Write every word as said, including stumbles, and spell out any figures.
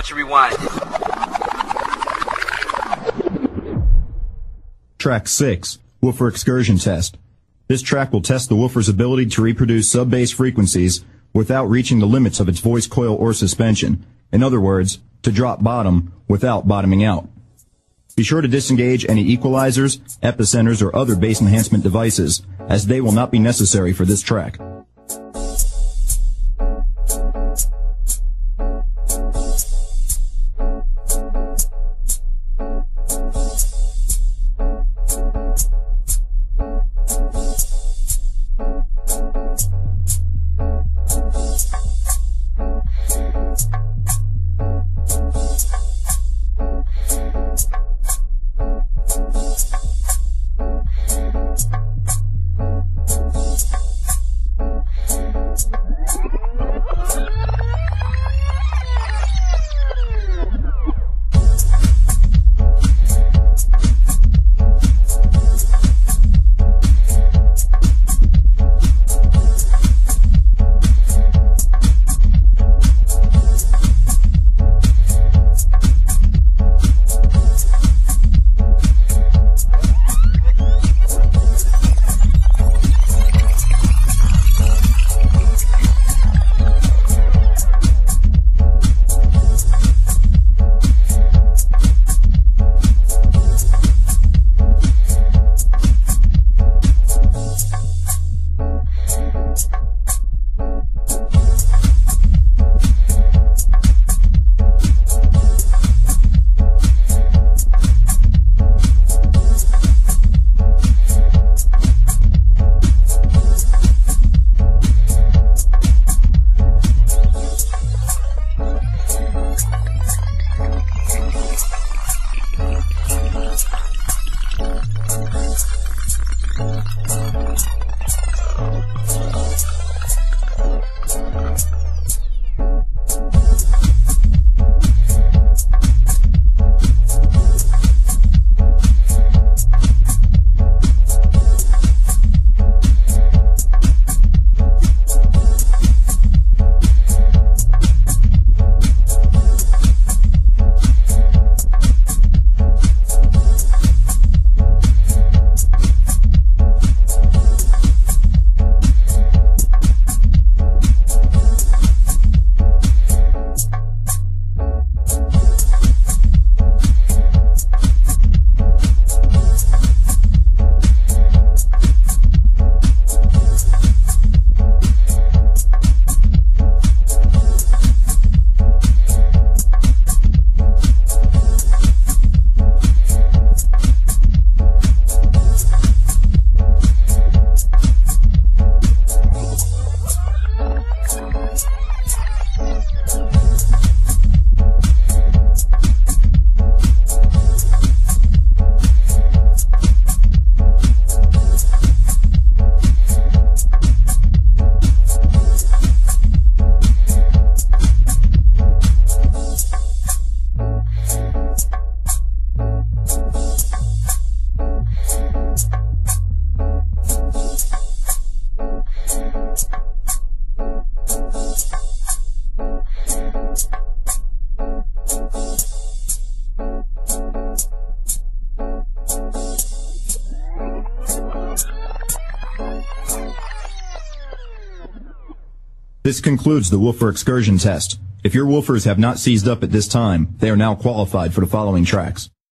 once you rewind it. Track six, Woofer Excursion Test. This track will test the woofer's ability to reproduce sub-bass frequencies without reaching the limits of its voice coil or suspension. In other words, to drop bottom without bottoming out. Be sure to disengage any equalizers, epicenters, or other bass enhancement devices, as they will not be necessary for this track. This concludes the woofer excursion test. If your woofers have not seized up at this time, they are now qualified for the following tracks.